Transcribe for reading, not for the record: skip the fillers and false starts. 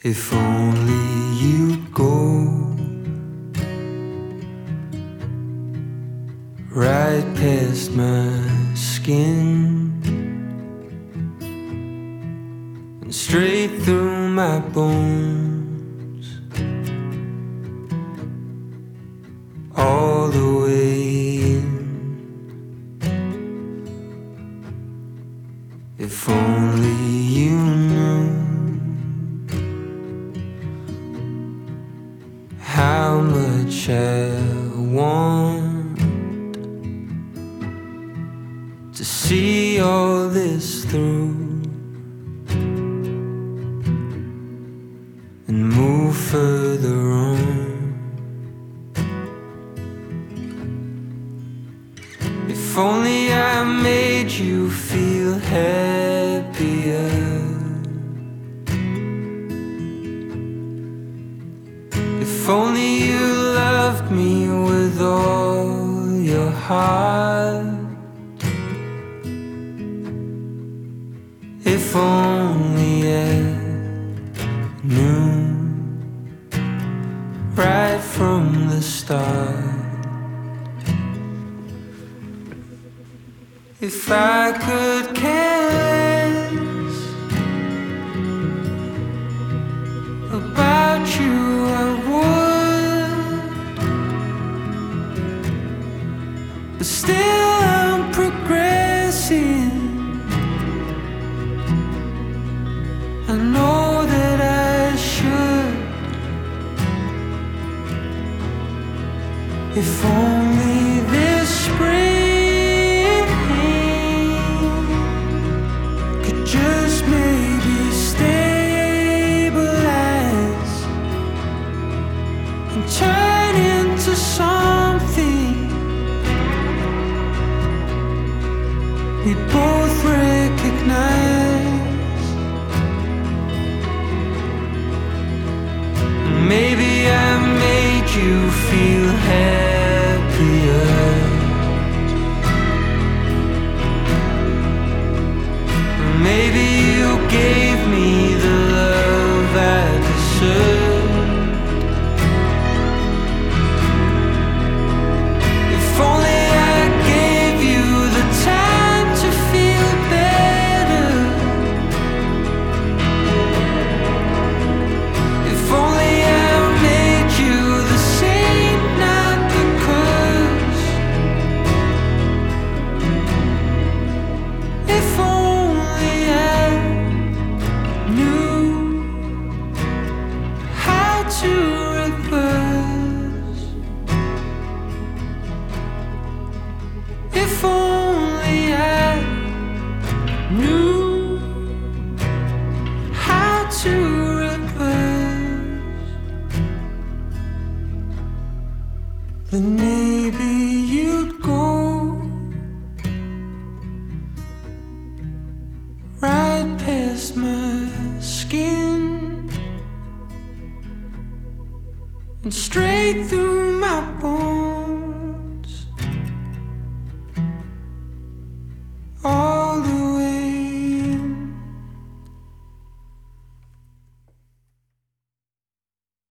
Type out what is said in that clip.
If only you'd go right past my skin and straight through my bones, all the way in. If only you knew how much I want to see all this through and move further on. If only I made you feel happier. If only you loved me with all your heart. If only I knew right from the start. If I could care less about you, I would. But still I'm progressing. I know that I should. If only this spring just maybe stabilize and turn into something we both recognize. Maybe I made you feel happier. Maybe you gave me the love I deserved. If only I gave you the time to feel better. If only I made you the same, not the curse. If only I knew how to reverse. If only I knew how to reverse, then maybe you'd go right past my skin and straight through